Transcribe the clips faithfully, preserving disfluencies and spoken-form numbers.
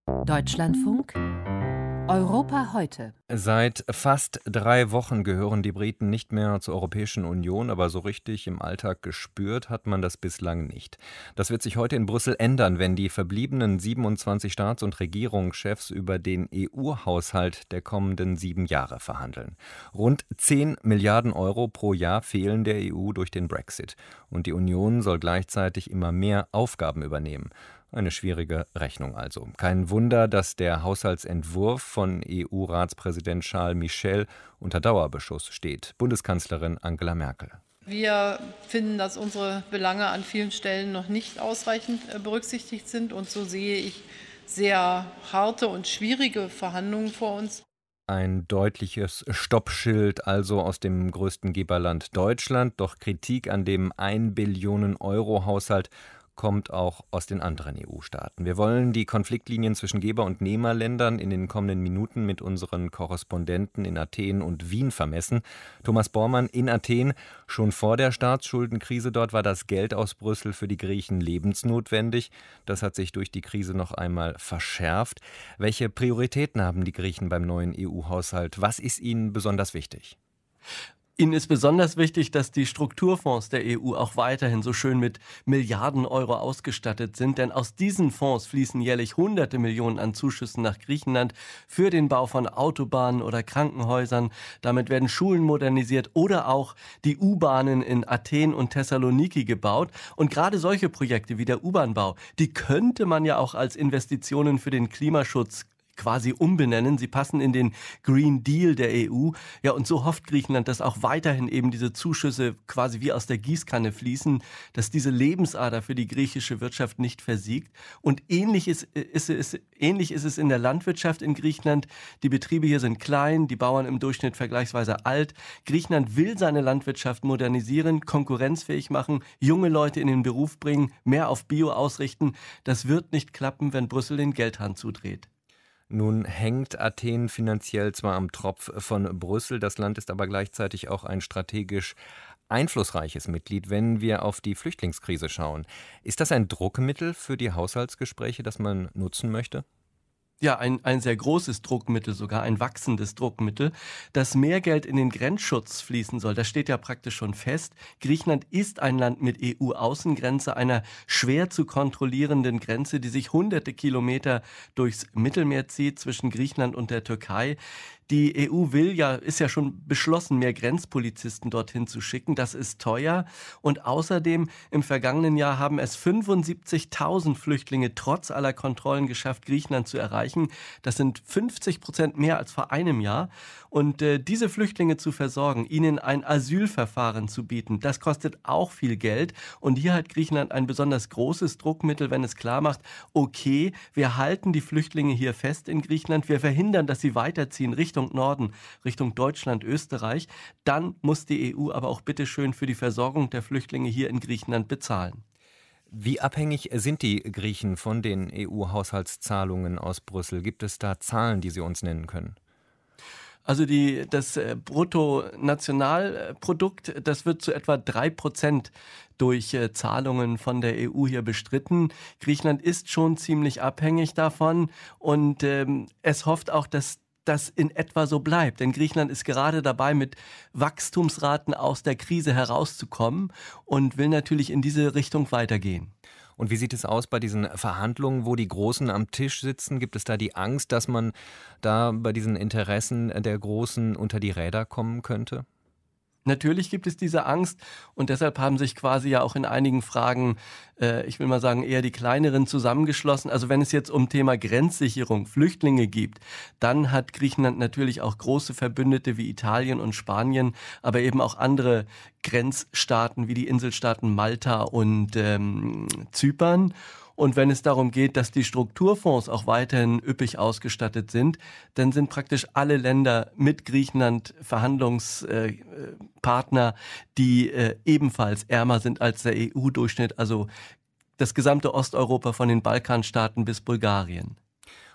Deutschlandfunk Europa heute. Seit fast drei Wochen gehören die Briten nicht mehr zur Europäischen Union, aber so richtig im Alltag gespürt hat man das bislang nicht. Das wird sich heute in Brüssel ändern, wenn die verbliebenen siebenundzwanzig Staats- und Regierungschefs über den E U-Haushalt der kommenden sieben Jahre verhandeln. Rund zehn Milliarden Euro pro Jahr fehlen der E U durch den Brexit. Und die Union soll gleichzeitig immer mehr Aufgaben übernehmen. Eine schwierige Rechnung also. Kein Wunder, dass der Haushaltsentwurf von E U-Ratspräsident Charles Michel unter Dauerbeschuss steht. Bundeskanzlerin Angela Merkel. Wir finden, dass unsere Belange an vielen Stellen noch nicht ausreichend berücksichtigt sind. Und so sehe ich sehr harte und schwierige Verhandlungen vor uns. Ein deutliches Stoppschild also aus dem größten Geberland Deutschland. Doch Kritik an dem ein Billionen Euro Haushalt kommt auch aus den anderen E U-Staaten. Wir wollen die Konfliktlinien zwischen Geber- und Nehmerländern in den kommenden Minuten mit unseren Korrespondenten in Athen und Wien vermessen. Thomas Bormann in Athen. Schon vor der Staatsschuldenkrise dort war das Geld aus Brüssel für die Griechen lebensnotwendig. Das hat sich durch die Krise noch einmal verschärft. Welche Prioritäten haben die Griechen beim neuen E U-Haushalt? Was ist ihnen besonders wichtig? Ihnen ist besonders wichtig, dass die Strukturfonds der E U auch weiterhin so schön mit Milliarden Euro ausgestattet sind, denn aus diesen Fonds fließen jährlich hunderte Millionen an Zuschüssen nach Griechenland für den Bau von Autobahnen oder Krankenhäusern. Damit werden Schulen modernisiert oder auch die U-Bahnen in Athen und Thessaloniki gebaut. Und gerade solche Projekte wie der U-Bahn-Bau, die könnte man ja auch als Investitionen für den Klimaschutz quasi umbenennen. Sie passen in den Green Deal der E U. Ja, und so hofft Griechenland, dass auch weiterhin eben diese Zuschüsse quasi wie aus der Gießkanne fließen, dass diese Lebensader für die griechische Wirtschaft nicht versiegt. Und ähnlich ist, ist, ist, ähnlich ist es in der Landwirtschaft in Griechenland. Die Betriebe hier sind klein, die Bauern im Durchschnitt vergleichsweise alt. Griechenland will seine Landwirtschaft modernisieren, konkurrenzfähig machen, junge Leute in den Beruf bringen, mehr auf Bio ausrichten. Das wird nicht klappen, wenn Brüssel den Geldhahn zudreht. Nun hängt Athen finanziell zwar am Tropf von Brüssel, das Land ist aber gleichzeitig auch ein strategisch einflussreiches Mitglied, wenn wir auf die Flüchtlingskrise schauen. Ist das ein Druckmittel für die Haushaltsgespräche, das man nutzen möchte? Ja, ein, ein sehr großes Druckmittel, sogar ein wachsendes Druckmittel, dass mehr Geld in den Grenzschutz fließen soll. Das steht ja praktisch schon fest. Griechenland ist ein Land mit E U-Außengrenze, einer schwer zu kontrollierenden Grenze, die sich hunderte Kilometer durchs Mittelmeer zieht zwischen Griechenland und der Türkei. Die E U will ja, ist ja schon beschlossen, mehr Grenzpolizisten dorthin zu schicken. Das ist teuer. Und außerdem im vergangenen Jahr haben es fünfundsiebzigtausend Flüchtlinge trotz aller Kontrollen geschafft, Griechenland zu erreichen. Das sind fünfzig Prozent mehr als vor einem Jahr. Und äh, diese Flüchtlinge zu versorgen, ihnen ein Asylverfahren zu bieten, das kostet auch viel Geld. Und hier hat Griechenland ein besonders großes Druckmittel, wenn es klar macht, okay, wir halten die Flüchtlinge hier fest in Griechenland, wir verhindern, dass sie weiterziehen Richtung Norden, Richtung Deutschland, Österreich. Dann muss die E U aber auch bitteschön für die Versorgung der Flüchtlinge hier in Griechenland bezahlen. Wie abhängig sind die Griechen von den E U-Haushaltszahlungen aus Brüssel? Gibt es da Zahlen, die Sie uns nennen können? Also die, das Bruttonationalprodukt, das wird zu etwa drei Prozent durch Zahlungen von der E U hier bestritten. Griechenland ist schon ziemlich abhängig davon und ähm, es hofft auch, dass das in etwa so bleibt. Denn Griechenland ist gerade dabei, mit Wachstumsraten aus der Krise herauszukommen und will natürlich in diese Richtung weitergehen. Und wie sieht es aus bei diesen Verhandlungen, wo die Großen am Tisch sitzen? Gibt es da die Angst, dass man da bei diesen Interessen der Großen unter die Räder kommen könnte? Natürlich gibt es diese Angst und deshalb haben sich quasi ja auch in einigen Fragen, äh, ich will mal sagen, eher die kleineren zusammengeschlossen. Also wenn es jetzt um Thema Grenzsicherung, Flüchtlinge gibt, dann hat Griechenland natürlich auch große Verbündete wie Italien und Spanien, aber eben auch andere Grenzstaaten wie die Inselstaaten Malta und ähm, Zypern. Und wenn es darum geht, dass die Strukturfonds auch weiterhin üppig ausgestattet sind, dann sind praktisch alle Länder mit Griechenland Verhandlungspartner, die äh, ebenfalls ärmer sind als der E U-Durchschnitt, also das gesamte Osteuropa von den Balkanstaaten bis Bulgarien.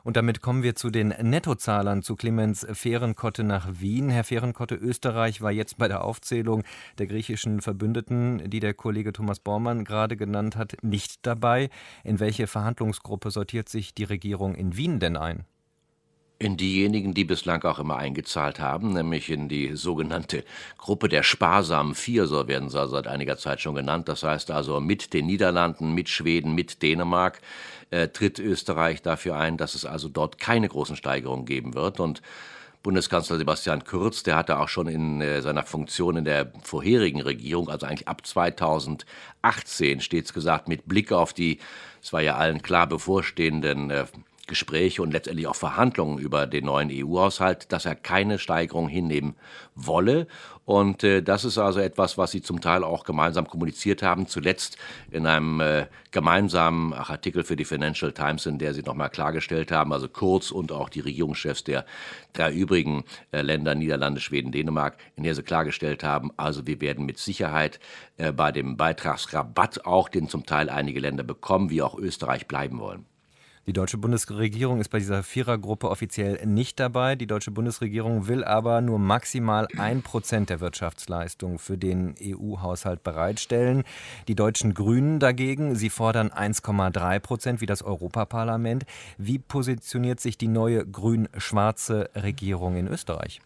Und damit kommen wir zu den Nettozahlern, zu Clemens Fehrenkotte nach Wien. Herr Fehrenkotte, Österreich war jetzt bei der Aufzählung der griechischen Verbündeten, die der Kollege Thomas Bormann gerade genannt hat, nicht dabei. In welche Verhandlungsgruppe sortiert sich die Regierung in Wien denn ein? In diejenigen, die bislang auch immer eingezahlt haben, nämlich in die sogenannte Gruppe der sparsamen Vier, so werden sie seit einiger Zeit schon genannt. Das heißt also mit den Niederlanden, mit Schweden, mit Dänemark äh, tritt Österreich dafür ein, dass es also dort keine großen Steigerungen geben wird. Und Bundeskanzler Sebastian Kurz, der hatte auch schon in äh, seiner Funktion in der vorherigen Regierung, also eigentlich ab zweitausendachtzehn, stets gesagt, mit Blick auf die, es war ja allen klar bevorstehenden äh, Gespräche und letztendlich auch Verhandlungen über den neuen E U-Haushalt, dass er keine Steigerung hinnehmen wolle. Und äh, das ist also etwas, was sie zum Teil auch gemeinsam kommuniziert haben. Zuletzt in einem äh, gemeinsamen Artikel für die Financial Times, in der sie nochmal klargestellt haben, also Kurz und auch die Regierungschefs der drei übrigen äh, Länder, Niederlande, Schweden, Dänemark, in der sie klargestellt haben, also wir werden mit Sicherheit äh, bei dem Beitragsrabatt auch, den zum Teil einige Länder bekommen, wie auch Österreich, bleiben wollen. Die deutsche Bundesregierung ist bei dieser Vierergruppe offiziell nicht dabei. Die deutsche Bundesregierung will aber nur maximal ein Prozent der Wirtschaftsleistung für den E U-Haushalt bereitstellen. Die deutschen Grünen dagegen, sie fordern eins Komma drei Prozent wie das Europaparlament. Wie positioniert sich die neue grün-schwarze Regierung in Österreich?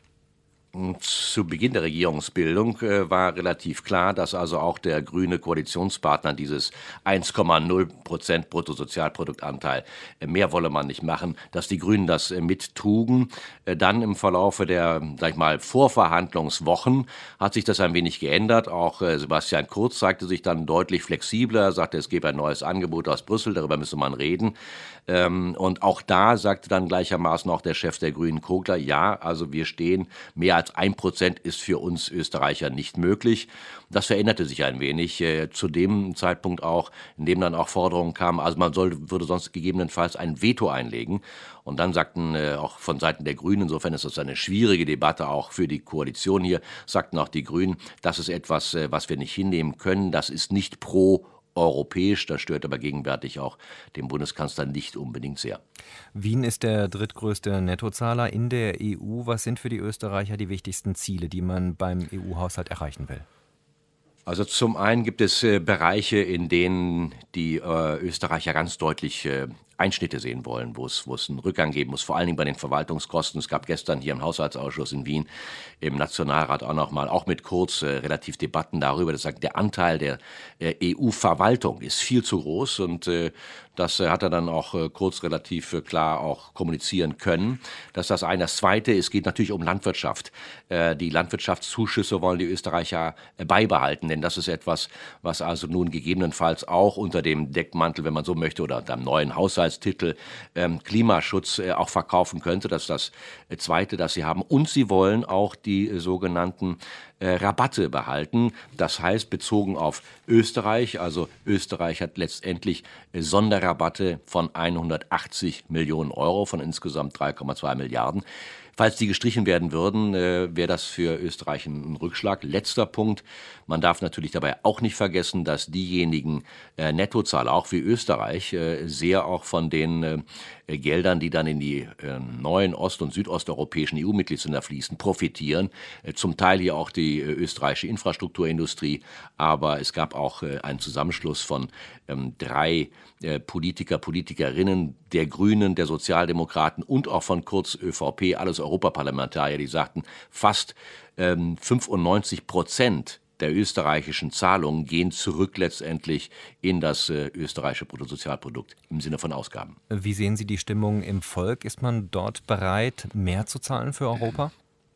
Zu Beginn der Regierungsbildung äh, war relativ klar, dass also auch der grüne Koalitionspartner dieses eins Komma null Prozent Bruttosozialproduktanteil, äh, mehr wolle man nicht machen, dass die Grünen das äh, mittrugen. Äh, dann im Verlaufe der, sag ich mal, Vorverhandlungswochen hat sich das ein wenig geändert. Auch äh, Sebastian Kurz zeigte sich dann deutlich flexibler, sagte, es gebe ein neues Angebot aus Brüssel, darüber müsse man reden. Ähm, und auch da sagte dann gleichermaßen auch der Chef der Grünen, Kogler, ja, also wir stehen mehr als ein Prozent ist für uns Österreicher nicht möglich. Das veränderte sich ein wenig, äh, zu dem Zeitpunkt auch, in dem dann auch Forderungen kamen, also man soll, würde sonst gegebenenfalls ein Veto einlegen. Und dann sagten äh, auch von Seiten der Grünen, insofern ist das eine schwierige Debatte auch für die Koalition hier, sagten auch die Grünen, das ist etwas, äh, was wir nicht hinnehmen können, das ist nicht pro europäisch, das stört aber gegenwärtig auch den Bundeskanzler nicht unbedingt sehr. Wien ist der drittgrößte Nettozahler in der E U. Was sind für die Österreicher die wichtigsten Ziele, die man beim E U-Haushalt erreichen will? Also zum einen gibt es äh, Bereiche, in denen die äh, Österreicher ganz deutlich äh, Einschnitte sehen wollen, wo es, wo es einen Rückgang geben muss, vor allen Dingen bei den Verwaltungskosten. Es gab gestern hier im Haushaltsausschuss in Wien, im Nationalrat auch nochmal, auch mit Kurz, äh, relativ Debatten darüber, dass sagt, der Anteil der äh, E U-Verwaltung ist viel zu groß und äh, das äh, hat er dann auch äh, Kurz relativ äh, klar auch kommunizieren können. Das ist das eine. Das zweite, es geht natürlich um Landwirtschaft. Äh, die Landwirtschaftszuschüsse wollen die Österreicher äh, beibehalten, denn das ist etwas, was also nun gegebenenfalls auch unter dem Deckmantel, wenn man so möchte, oder unter einem neuen Haushaltstitel ähm, Klimaschutz äh, auch verkaufen könnte. Das ist das äh, Zweite, das sie haben. Und sie wollen auch die äh, sogenannten äh, Rabatte behalten. Das heißt, bezogen auf Österreich, also Österreich hat letztendlich äh, Sonderrabatte von hundertachtzig Millionen Euro von insgesamt drei Komma zwei Milliarden. Falls die gestrichen werden würden, äh, wäre das für Österreich ein Rückschlag. Letzter Punkt, man darf natürlich dabei auch nicht vergessen, dass diejenigen äh, Nettozahler, auch wie Österreich, äh, sehr auch von den äh, Geldern, die dann in die äh, neuen ost- und südosteuropäischen E U-Mitgliedsländer fließen, profitieren. Äh, zum Teil hier auch die äh, österreichische Infrastrukturindustrie, aber es gab auch äh, einen Zusammenschluss von ähm, drei äh, Politiker, Politikerinnen, der Grünen, der Sozialdemokraten und auch von Kurz ÖVP, alles Europaparlamentarier, die sagten, fast ähm, fünfundneunzig Prozent der österreichischen Zahlungen gehen zurück letztendlich in das äh, österreichische Bruttosozialprodukt im Sinne von Ausgaben. Wie sehen Sie die Stimmung im Volk? Ist man dort bereit, mehr zu zahlen für Europa?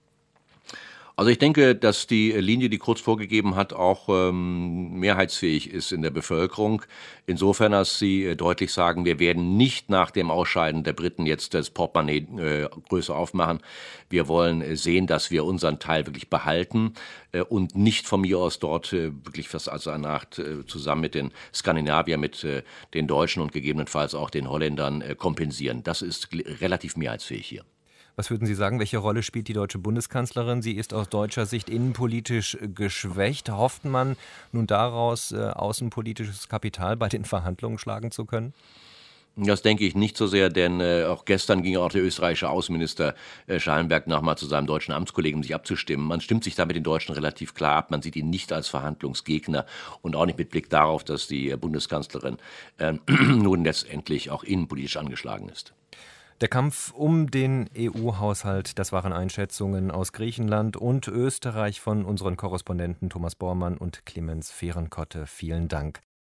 Also ich denke, dass die Linie, die Kurz vorgegeben hat, auch ähm, mehrheitsfähig ist in der Bevölkerung. Insofern, dass sie äh, deutlich sagen, wir werden nicht nach dem Ausscheiden der Briten jetzt das Portemonnaie äh, größer aufmachen. Wir wollen äh, sehen, dass wir unseren Teil wirklich behalten äh, und nicht von mir aus dort äh, wirklich was als eine Art äh, zusammen mit den Skandinaviern, mit äh, den Deutschen und gegebenenfalls auch den Holländern äh, kompensieren. Das ist relativ mehrheitsfähig hier. Was würden Sie sagen, welche Rolle spielt die deutsche Bundeskanzlerin? Sie ist aus deutscher Sicht innenpolitisch geschwächt. Hofft man nun daraus, äh, außenpolitisches Kapital bei den Verhandlungen schlagen zu können? Das denke ich nicht so sehr, denn äh, auch gestern ging auch der österreichische Außenminister äh, Schallenberg nochmal zu seinem deutschen Amtskollegen, um sich abzustimmen. Man stimmt sich da mit den Deutschen relativ klar ab. Man sieht ihn nicht als Verhandlungsgegner und auch nicht mit Blick darauf, dass die äh, Bundeskanzlerin äh, nun letztendlich auch innenpolitisch angeschlagen ist. Der Kampf um den E U-Haushalt, das waren Einschätzungen aus Griechenland und Österreich von unseren Korrespondenten Thomas Bormann und Clemens Fehrenkotte. Vielen Dank.